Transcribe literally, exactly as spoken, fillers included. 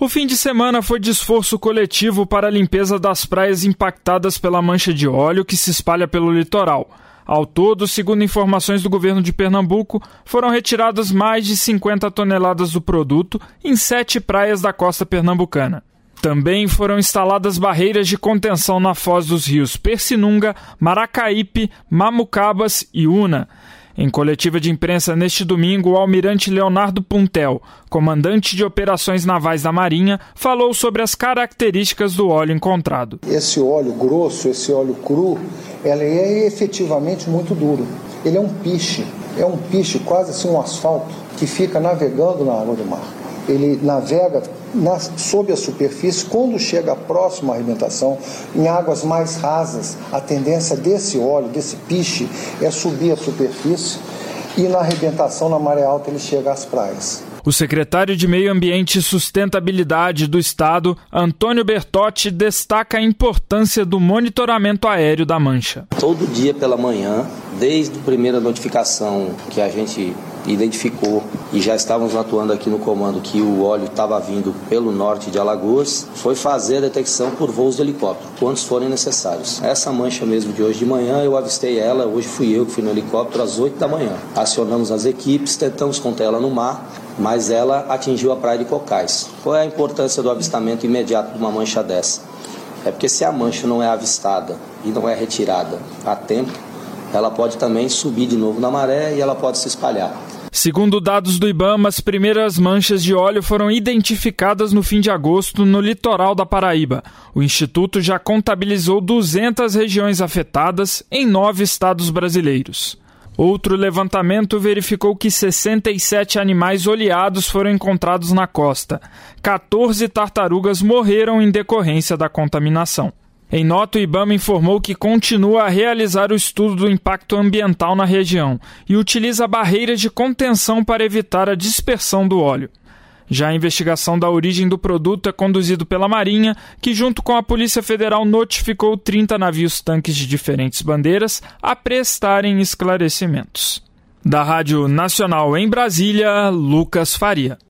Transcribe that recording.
O fim de semana foi de esforço coletivo para a limpeza das praias impactadas pela mancha de óleo que se espalha pelo litoral. Ao todo, segundo informações do governo de Pernambuco, foram retiradas mais de cinquenta toneladas do produto em sete praias da costa pernambucana. Também foram instaladas barreiras de contenção na foz dos rios Persinunga, Maracaípe, Mamucabas e Una. Em coletiva de imprensa neste domingo, o almirante Leonardo Puntel, comandante de operações navais da Marinha, falou sobre as características do óleo encontrado. Esse óleo grosso, esse óleo cru, ele é efetivamente muito duro. Ele é um piche, é um piche, quase assim um asfalto, que fica navegando na água do mar. Ele navega na, sob a superfície. Quando chega próximo à arrebentação, em águas mais rasas, a tendência desse óleo, desse piche, é subir a superfície e na arrebentação, na maré alta, ele chega às praias. O secretário de Meio Ambiente e Sustentabilidade do Estado, Antônio Bertotti, destaca a importância do monitoramento aéreo da mancha. Todo dia pela manhã, desde a primeira notificação que a gente identificou e já estávamos atuando aqui no comando que o óleo estava vindo pelo norte de Alagoas, foi fazer a detecção por voos de helicóptero, quantos forem necessários. Essa mancha mesmo de hoje de manhã, eu avistei ela, hoje fui eu que fui no helicóptero às oito da manhã. Acionamos as equipes, tentamos conter ela no mar, mas ela atingiu a praia de Cocais. Qual é a importância do avistamento imediato de uma mancha dessa? É porque se a mancha não é avistada e não é retirada a tempo, ela pode também subir de novo na maré e ela pode se espalhar. Segundo dados do IBAMA, as primeiras manchas de óleo foram identificadas no fim de agosto no litoral da Paraíba. O Instituto já contabilizou duzentas regiões afetadas em nove estados brasileiros. Outro levantamento verificou que sessenta e sete animais oleados foram encontrados na costa. quatorze tartarugas morreram em decorrência da contaminação. Em nota, o IBAMA informou que continua a realizar o estudo do impacto ambiental na região e utiliza barreiras de contenção para evitar a dispersão do óleo. Já a investigação da origem do produto é conduzida pela Marinha, que junto com a Polícia Federal notificou trinta navios-tanques de diferentes bandeiras a prestarem esclarecimentos. Da Rádio Nacional em Brasília, Lucas Faria.